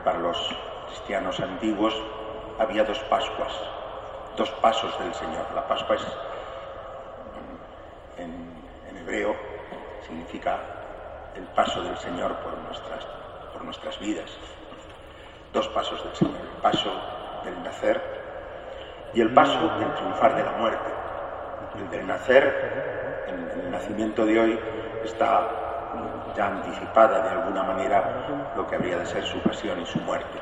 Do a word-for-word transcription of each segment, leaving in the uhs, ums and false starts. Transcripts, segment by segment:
Para los cristianos antiguos había dos Pascuas, dos pasos del Señor. La Pascua es, en, en hebreo, significa el paso del Señor por nuestras, por nuestras vidas. Dos pasos del Señor, el paso del nacer y el paso del triunfar de la muerte. El del nacer, en, en el nacimiento de hoy, está ya anticipada de alguna manera lo que habría de ser su pasión y su muerte.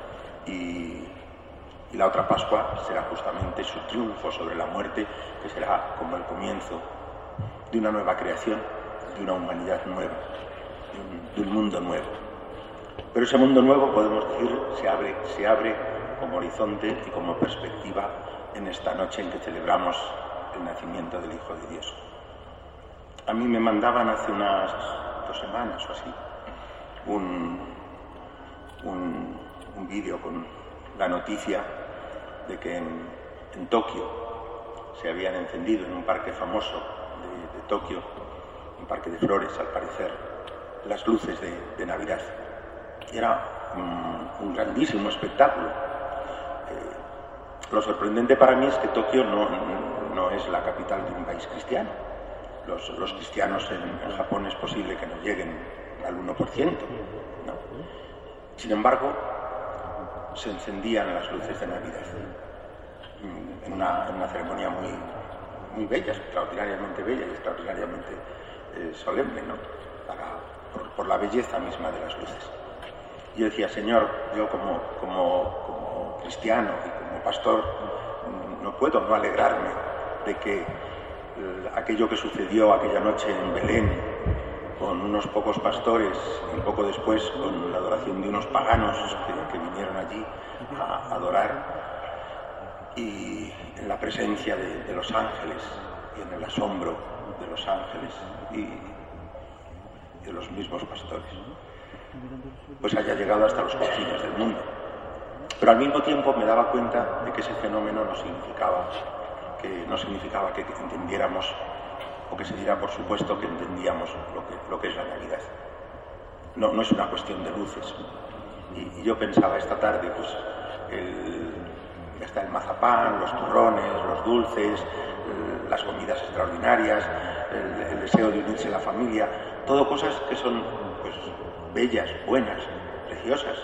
Y, y la otra Pascua será justamente su triunfo sobre la muerte, que será como el comienzo de una nueva creación, de una humanidad nueva, de un, de un mundo nuevo. Pero ese mundo nuevo, podemos decir, se abre, se abre como horizonte y como perspectiva en esta noche en que celebramos el nacimiento del Hijo de Dios. A mí me mandaban hace unas dos semanas o así un, un, un vídeo con la noticia de que en, en Tokio se habían encendido en un parque famoso de, de Tokio, un parque de flores al parecer, las luces de, de Navidad. Y era un, un grandísimo espectáculo. Eh, lo sorprendente para mí es que Tokio no, no es la capital de un país cristiano. Los, los cristianos en, en Japón es posible que no lleguen al uno por ciento, ¿no? Sin embargo, se encendían las luces de Navidad en una, en una ceremonia muy, muy bella, extraordinariamente bella y extraordinariamente eh, solemne, ¿no? Para, por, por la belleza misma de las luces. Yo decía, Señor, yo como, como, como cristiano y como pastor no puedo no alegrarme de que aquello que sucedió aquella noche en Belén con unos pocos pastores y poco después con la adoración de unos paganos que, que vinieron allí a adorar, y en la presencia de, de los ángeles y en el asombro de los ángeles y de los mismos pastores, pues haya llegado hasta los confines del mundo. Pero al mismo tiempo me daba cuenta de que ese fenómeno no significaba que no significaba que entendiéramos o que se diera por supuesto que entendíamos lo que, lo que es la Navidad. No, no es una cuestión de luces. Y, y yo pensaba esta tarde, pues, el, ya está el mazapán, los turrones, los dulces, el, las comidas extraordinarias, el, el deseo de unirse a la familia, todo cosas que son, pues, bellas, buenas, preciosas.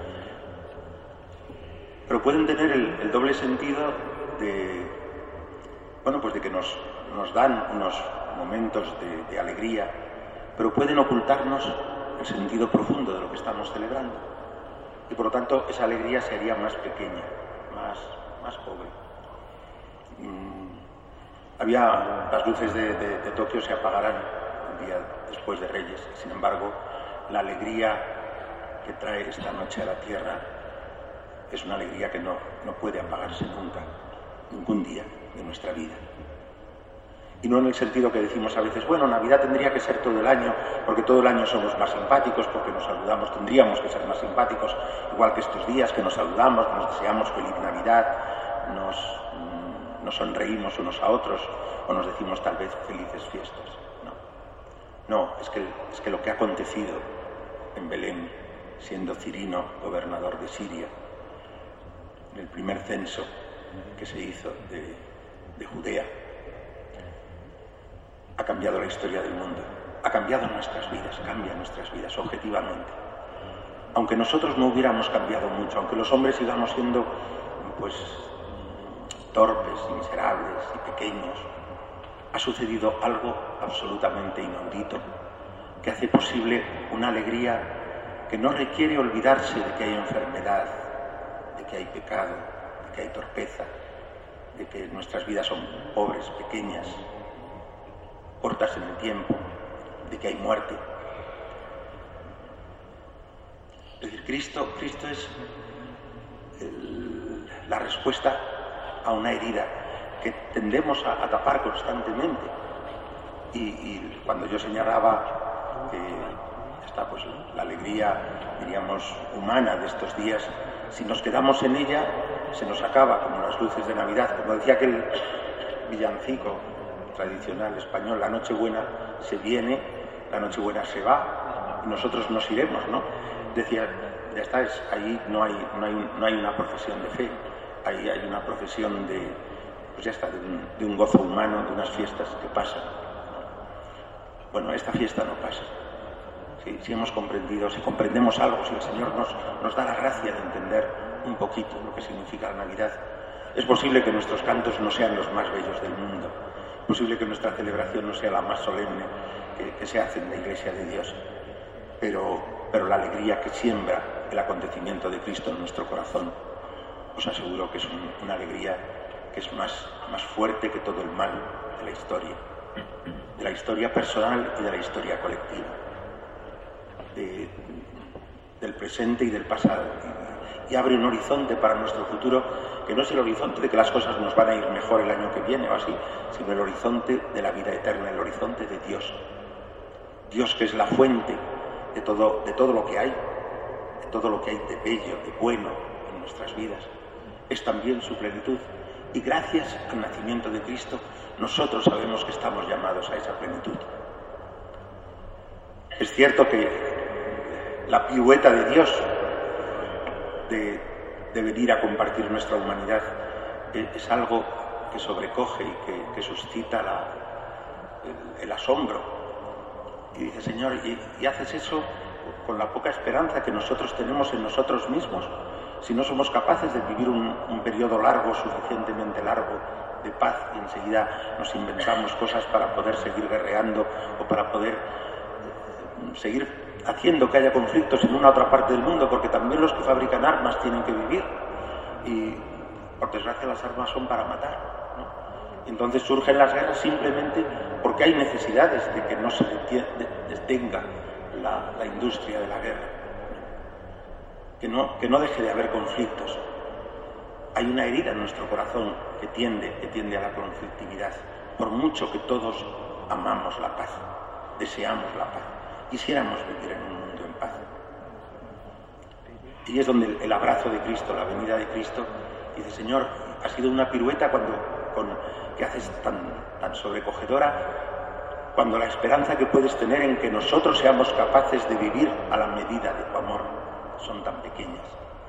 Pero pueden tener el, el doble sentido de, bueno, pues de que nos, nos dan unos momentos de, de alegría, pero pueden ocultarnos el sentido profundo de lo que estamos celebrando. Y por lo tanto esa alegría se haría más pequeña, más, más pobre. Mm, había, las luces de, de, de Tokio se apagarán el día después de Reyes. Sin embargo, la alegría que trae esta noche a la tierra es una alegría que no, no puede apagarse nunca, ningún día de nuestra vida. Y no en el sentido que decimos a veces, bueno, Navidad tendría que ser todo el año, porque todo el año somos más simpáticos, porque nos saludamos, tendríamos que ser más simpáticos, igual que estos días que nos saludamos, que nos deseamos feliz Navidad, nos, mm, nos sonreímos unos a otros, o nos decimos tal vez felices fiestas. No, no es, que, es que lo que ha acontecido en Belén, siendo Cirino gobernador de Siria, en el primer censo que se hizo de, de Judea, ha cambiado la historia del mundo, ha cambiado nuestras vidas, cambia nuestras vidas objetivamente. Aunque nosotros no hubiéramos cambiado mucho, aunque los hombres sigamos siendo, pues, torpes, miserables y pequeños, ha sucedido algo absolutamente inaudito que hace posible una alegría que no requiere olvidarse de que hay enfermedad, de que hay pecado, de que hay torpeza, de que nuestras vidas son pobres, pequeñas, cortas en el tiempo, de que hay muerte. Es decir, Cristo, Cristo es el, la respuesta a una herida que tendemos a, a tapar constantemente. Y, y cuando yo señalaba que está pues la alegría, diríamos, humana de estos días, si nos quedamos en ella, se nos acaba, como las luces de Navidad. Como decía aquel villancico tradicional español, la Nochebuena se viene, la Nochebuena se va, y nosotros nos iremos, ¿no? Decía, ya está, es, ahí no hay, no, hay, no hay una profesión de fe, ahí hay una profesión de, pues ya está, de un, de un gozo humano, de unas fiestas que pasan. Bueno, esta fiesta no pasa. Si, si hemos comprendido, si comprendemos algo, si el Señor nos, nos da la gracia de entender un poquito lo que significa la Navidad, es posible que nuestros cantos no sean los más bellos del mundo, es posible que nuestra celebración no sea la más solemne que, que se hace en la Iglesia de Dios, pero, pero la alegría que siembra el acontecimiento de Cristo en nuestro corazón, os aseguro que es un, una alegría que es más, más fuerte que todo el mal de la historia, de la historia personal y de la historia colectiva, de, del presente y del pasado, y, y abre un horizonte para nuestro futuro que no es el horizonte de que las cosas nos van a ir mejor el año que viene o así, sino el horizonte de la vida eterna, el horizonte de Dios. Dios, que es la fuente de todo, de todo lo que hay, de todo lo que hay de bello, de bueno en nuestras vidas, es también su plenitud. Y gracias al nacimiento de Cristo, nosotros sabemos que estamos llamados a esa plenitud. Es cierto que la pirueta de Dios de, de venir a compartir nuestra humanidad es algo que sobrecoge y que, que suscita la, el, el asombro. Y dice, Señor, ¿y, y haces eso con la poca esperanza que nosotros tenemos en nosotros mismos? Si no somos capaces de vivir un, un periodo largo, suficientemente largo, de paz, y enseguida nos inventamos cosas para poder seguir guerreando o para poder eh, seguir haciendo que haya conflictos en una u otra parte del mundo, porque también los que fabrican armas tienen que vivir y, por desgracia, las armas son para matar, ¿no? Entonces surgen las guerras simplemente porque hay necesidades de que no se detenga la, la industria de la guerra, que no, que no deje de haber conflictos. Hay una herida en nuestro corazón que tiende, que tiende a la conflictividad, por mucho que todos amamos la paz, deseamos la paz, quisiéramos vivir en un mundo en paz. Y es donde el, el abrazo de Cristo, la venida de Cristo, dice, Señor, ha sido una pirueta cuando, con, que haces tan, tan sobrecogedora, cuando la esperanza que puedes tener en que nosotros seamos capaces de vivir a la medida de tu amor son tan pequeñas.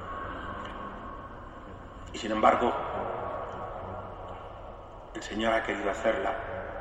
Y sin embargo, el Señor ha querido hacerla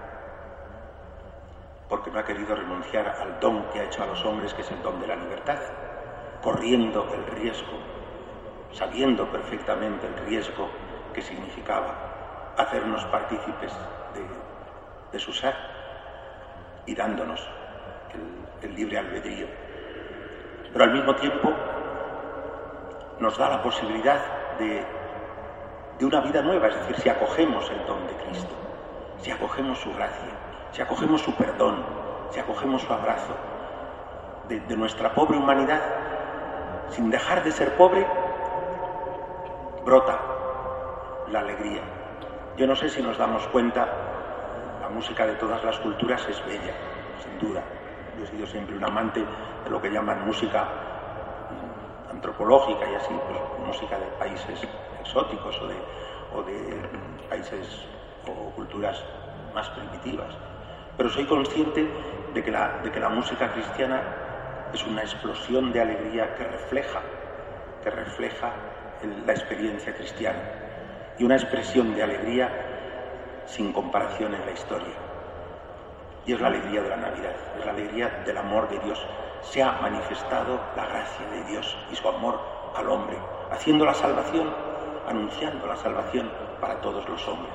porque no ha querido renunciar al don que ha hecho a los hombres, que es el don de la libertad, corriendo el riesgo, sabiendo perfectamente el riesgo que significaba hacernos partícipes de, de su ser y dándonos el, el libre albedrío. Pero al mismo tiempo nos da la posibilidad de, de una vida nueva, es decir, si acogemos el don de Cristo, si acogemos su gracia, si acogemos su perdón, si acogemos su abrazo, de, de nuestra pobre humanidad, sin dejar de ser pobre, brota la alegría. Yo no sé si nos damos cuenta, la música de todas las culturas es bella, sin duda. Yo he sido siempre un amante de lo que llaman música antropológica y así, pues música de países exóticos o de, o de países o culturas más primitivas. Pero soy consciente de que la, de que la música cristiana es una explosión de alegría que refleja, que refleja el, la experiencia cristiana y una expresión de alegría sin comparación en la historia. Y es la alegría de la Navidad, es la alegría del amor de Dios. Se ha manifestado la gracia de Dios y su amor al hombre, haciendo la salvación, anunciando la salvación para todos los hombres.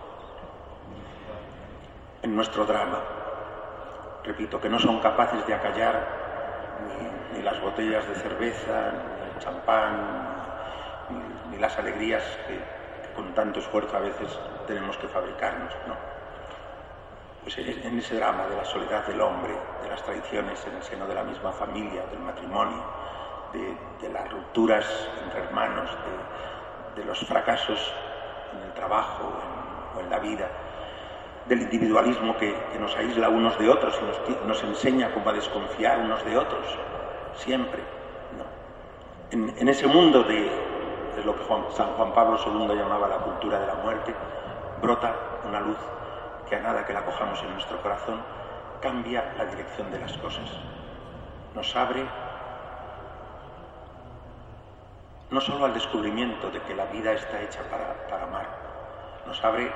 En nuestro drama, repito, que no son capaces de acallar ni, ni las botellas de cerveza, ni el champán, ni, ni las alegrías que, que con tanto esfuerzo a veces tenemos que fabricarnos, ¿no? Pues en ese drama de la soledad del hombre, de las traiciones en el seno de la misma familia, del matrimonio, de, de las rupturas entre hermanos, de, de los fracasos en el trabajo en, o en la vida, del individualismo que, que nos aísla unos de otros y nos, nos enseña cómo a desconfiar unos de otros, siempre, ¿no? En, en ese mundo de, de lo que Juan, San Juan Pablo segundo llamaba la cultura de la muerte, brota una luz que a nada que la cojamos en nuestro corazón cambia la dirección de las cosas, nos abre no solo al descubrimiento de que la vida está hecha para, para amar, nos abre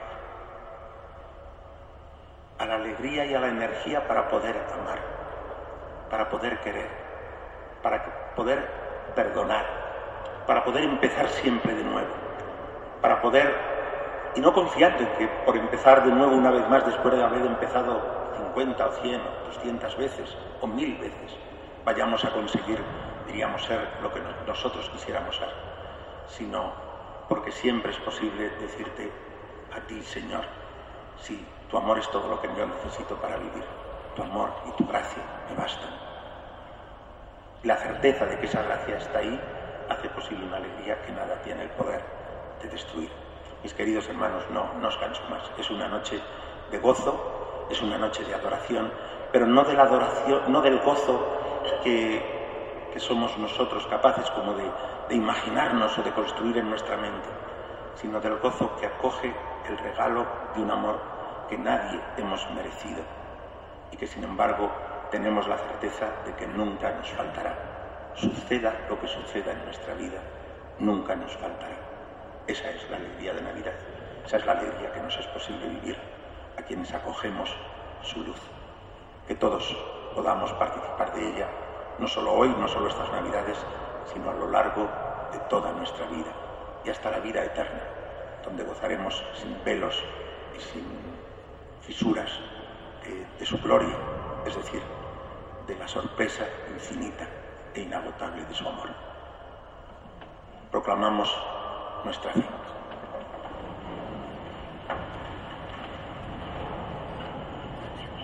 a la alegría y a la energía para poder amar, para poder querer, para poder perdonar, para poder empezar siempre de nuevo, para poder, y no confiando en que por empezar de nuevo una vez más después de haber empezado cincuenta o cien o doscientas veces o mil veces, vayamos a conseguir, diríamos, ser lo que nosotros quisiéramos ser, sino porque siempre es posible decirte a ti, Señor, sí, tu amor es todo lo que yo necesito para vivir. Tu amor y tu gracia me bastan. La certeza de que esa gracia está ahí hace posible una alegría que nada tiene el poder de destruir. Mis queridos hermanos, no, no os canso más. Es una noche de gozo, es una noche de adoración, pero no de la adoración, no del gozo que, que somos nosotros capaces como de, de imaginarnos o de construir en nuestra mente, sino del gozo que acoge el regalo de un amor que nadie hemos merecido y que sin embargo tenemos la certeza de que nunca nos faltará. Suceda lo que suceda en nuestra vida, nunca nos faltará. Esa es la alegría de Navidad, esa es la alegría que nos es posible vivir a quienes acogemos su luz. Que todos podamos participar de ella, no solo hoy, no solo estas Navidades, sino a lo largo de toda nuestra vida y hasta la vida eterna, donde gozaremos sin velos y sin fisuras de, de su gloria, es decir, de la sorpresa infinita e inagotable de su amor. Proclamamos nuestra fe.